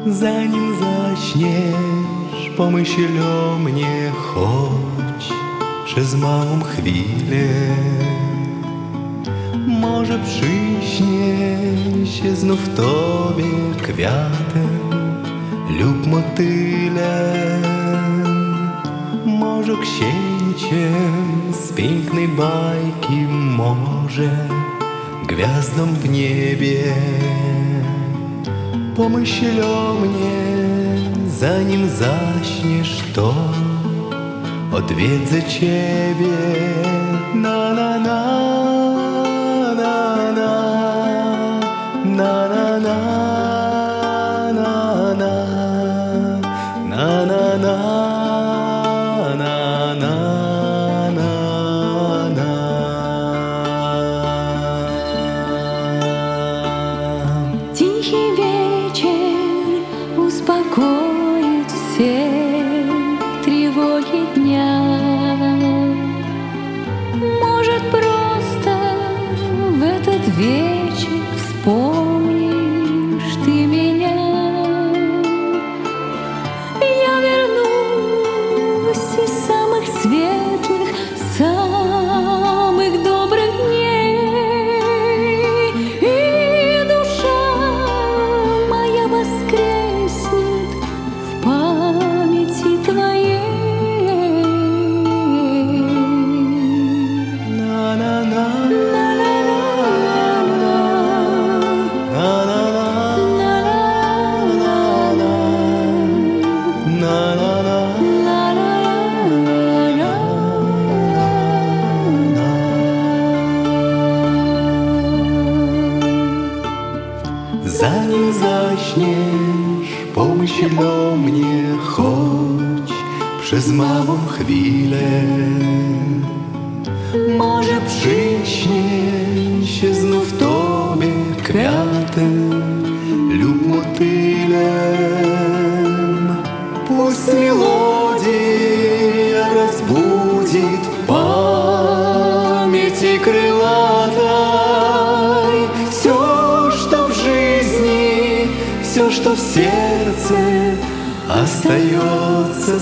Zanim zaśniesz, pomyśl o mnie choć przez małą chwilę. Może przyśnie się znów tobie kwiatem lub motylem, może księciem z pięknej bajki, może gwiazdą w niebie. Pomyśl o mnie, zanim zaśniesz, to odwiedzę ciebie. Na na na na na na na na na na na na na. Успокоит все тревоги дня. Может, просто в этот вечер вспомнишь ты меня. Я вернусь из самых светлых, самых добрых дней, и душа моя воскреснет в памяти твоей. На-на-на. Zanim zaśniesz, pomyśl o mnie choć przez małą chwilę. Może przyśnie się znów tobie kwiatem lub motylem. Пусть мелодия разбудит памяти крылатой все, что в жизни, все, что в сердце остается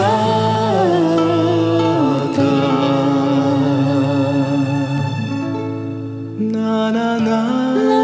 свято. На-на-на.